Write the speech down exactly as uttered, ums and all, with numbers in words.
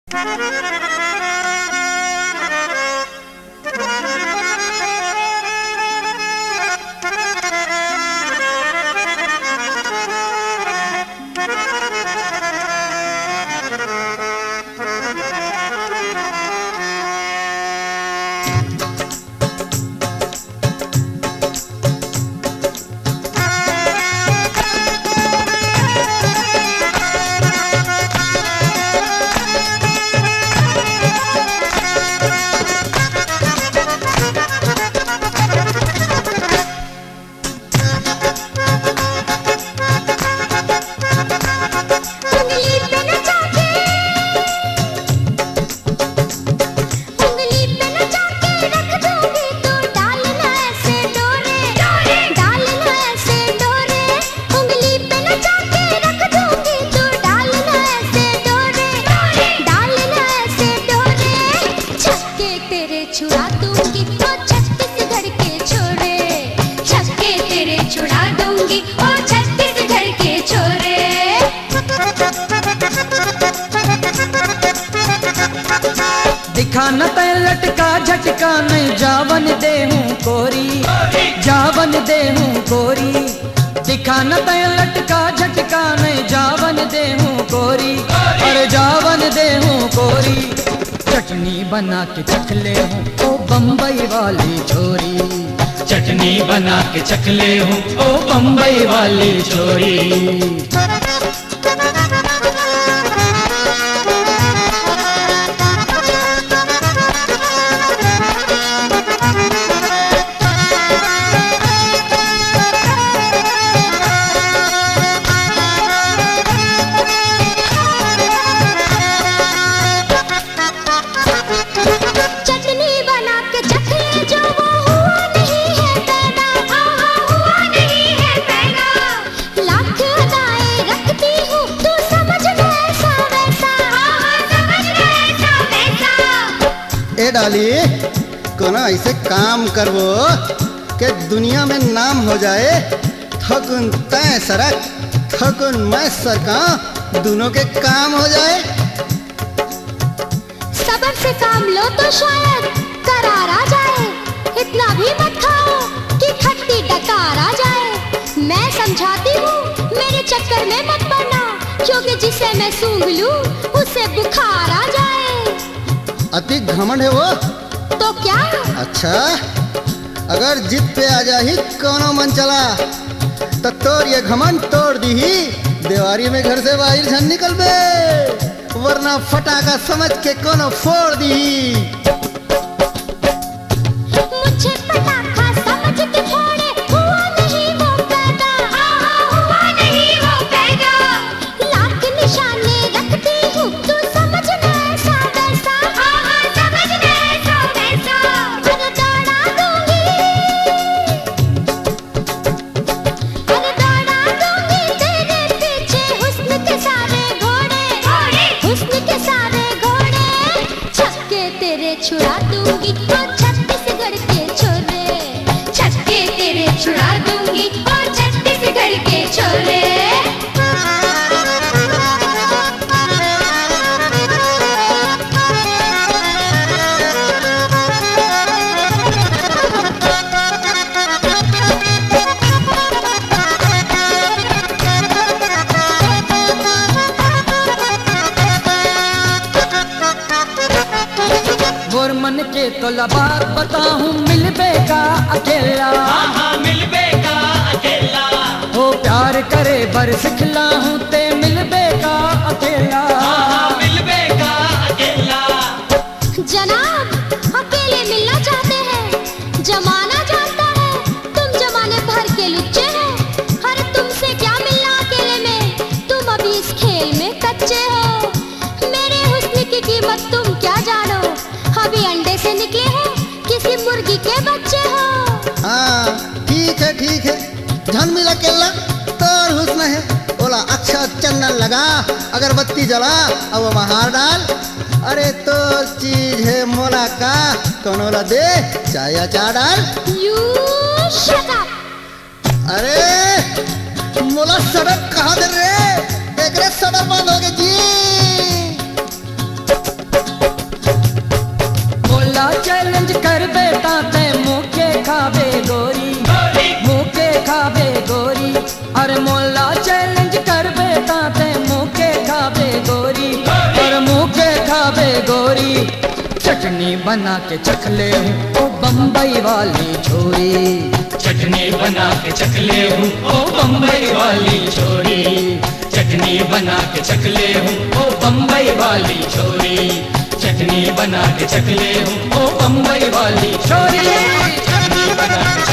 दिखाना तै लटका झटका नहीं जावन दे हूँ कोरी, जावन दे हूँ कोरी। दिखाना तै लटका झटका नहीं जावन दे हूँ कोरी, अरे जावन दे हूँ कोरी। चटनी बना के चख ले हूँ ओ बम्बई वाली छोरी, चटनी बना के चख ले हूँ ओ बम्बई वाली छोरी। डाली कोना ऐसे काम करवो कि दुनिया में नाम हो जाए। थकुन तय सरक थकुन मैं सरका, दोनों के काम हो जाए। सब्र से काम लो तो शायद करार आ जाए। इतना भी मत खाओ कि खट्टी डकार आ जाए। मैं समझाती हूँ मेरे चक्कर में मत पड़ना, क्योंकि जिसे मैं सूंघ लूं उसे बुखार आ जाए। अति घमंड है वो तो क्या? अच्छा अगर जिद पे आ जाही कोनो मन चला तो तोर ये घमंड तोड़ दी ही। देवारी में घर से बाहर झन निकल बे, वरना फटाका समझ के कोनो फोड़ दी। मुझे पटाखा समझ के फोड़े, हुआ नहीं वो पैदा, हुआ नहीं वो पैदा। लाख निशाने रखती हूँ तू समझना ऐसा वैसा, समझना ऐसा वैसा। अरे दौड़ा दूंगी, अरे दौड़ा दूंगी तेरे पीछे हुस्न के सारे घोड़े, हुस्न के सारे घोड़े। छक्के तेरे छुड़ा दूंगी और छत्तीसगढ़ के छोरे, छक्के तेरे छुड़ा दूंगी और छत्तीसगढ़ के छोरे। गोर मन के तो बात बताऊं मिलबे का अकेला, हाँ मिलबे का अकेला। ओ प्यार करे बर सिखला हूँ ते मिलबे का अकेला, हाँ मिलबे का अकेला। जनाब अकेले मिलना चाहते हैं, जमाना जानता है तुम जमाने भर के लुच्चे हैं। अरे तुमसे क्या मिलना अकेले में, तुम अभी इस खेल में कच्चे हो। मेरे हुस्न की कीमत तुम क्या जानो, अभी अंडे से निकले हो किसी मुर्गी के बच्चे हो। हाँ ठीक है ठीक है, झन मिला केला तोर हुस्न है। बोला अच्छा चंदन लगा, अगरबत्ती जला अब महार डाल। अरे तो चीज है मोला का, कौनोला दे चाय या चा डाल। You shut up! अरे मोला सड़क कहाँ दे रे, एक रे सड़क बंद हो गई जी। मोला चैलेंज कर बेटा ते मुके खाबे गोरी, और मुके खाबे गोरी। चटनी बना के चख ले हूँ ओ बम्बई वाली छोरी, चटनी बना के चख ले हूँ ओ बम्बई वाली छोरी, चटनी बना के चख ले हूँ ओ बम्बई वाली छोरी, चटनी बना के चख ले हूँ ओ बम्बई वाली छोरी, चटनी बना के